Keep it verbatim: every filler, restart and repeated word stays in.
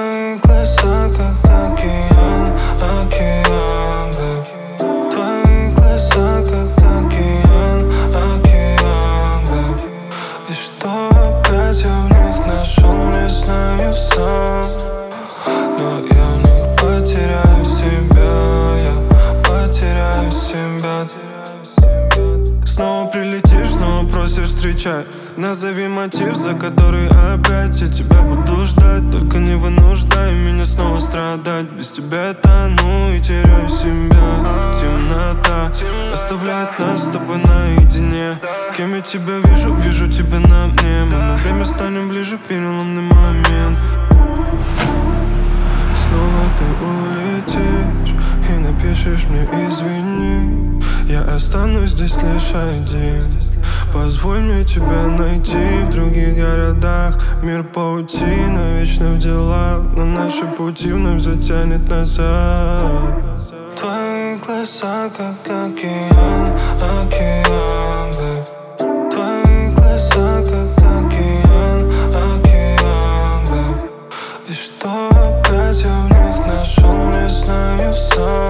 Твои глаза как океан, океан, babe. Твои глаза как океан, океан, babe. И что опять я в них нашел, не знаю сам. Но я в них потеряю себя, я потеряю себя. Снова прилетишь, снова просишь встречать. Назови мотив, за который опять я тебя буду ждать. Только не вынуждай меня снова страдать. Без тебя я тону и теряю себя. Темнота оставляет нас с тобой наедине. Кем я тебя вижу, вижу тебя на мне. Мы на время станем ближе, переломный момент. Снова ты улетишь и напишешь мне извини. Я останусь здесь лишь один. Позволь мне тебя найти в других городах. Мир паутина, вечно в делах, но наши пути вновь затянет назад. Твои глаза как океан, океан, babe. Твои глаза как океан, океан, babe. И что опять я в них нашел, не знаю сам.